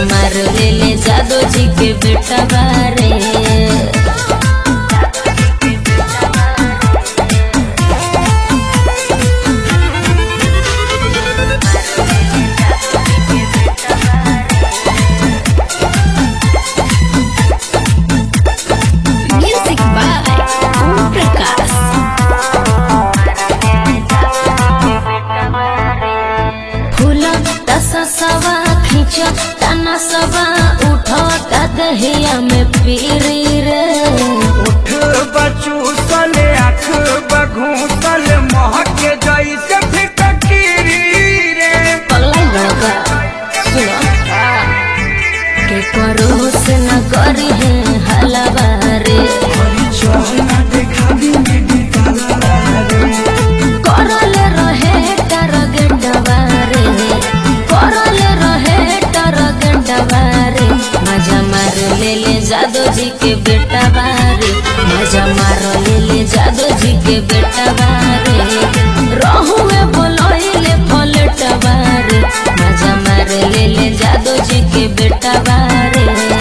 मार ले जादू जी के बेटा बारे। सवा खींच तना सवा उठो दहिया में पीरी रे। उठ बचूसल आँख बघूसल महक जैसे फिटकीरी रे। पगला लड़का सुनो के करो से न करी है हलवा रे। चहना देखा दी करल रहे टारगेटवा रे। करल रहे टारगेटवा रे। मजा मार ले जादू जी के बेटा बारे। मजा मार ले जादू जी के बेटा बारे। रहुए बोलइले फलटवा रे। मजा मार ले जादू जी के बेटा बारे।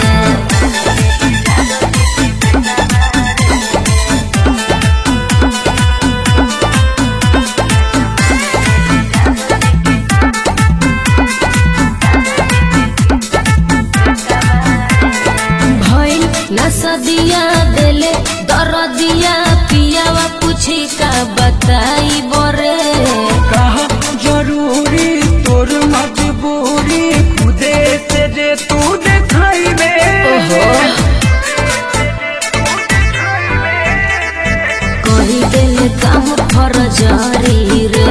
सदिया देले दरदिया पियावा पूछी का बताई बोरे। कहा जरूरी तोर मजबूरी खुदे से जे तू देखाई कही दिल काम फरजरी रे।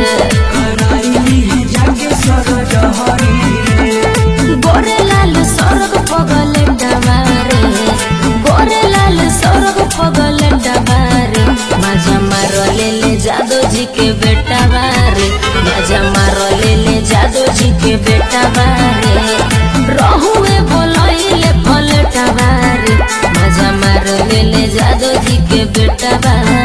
जाके सरजहरी गोरे लाल स्वर्ग पगले डबारे। गोरे लाल स्वर्ग पगले डबारे। मजा मार ले जादू जी के बेटा बारे। मजा मार ले जादू जी के बेटा बारे। रहुए बोलइले फलटा बारे। मजा मार ले जादू जी के बेटा बारे।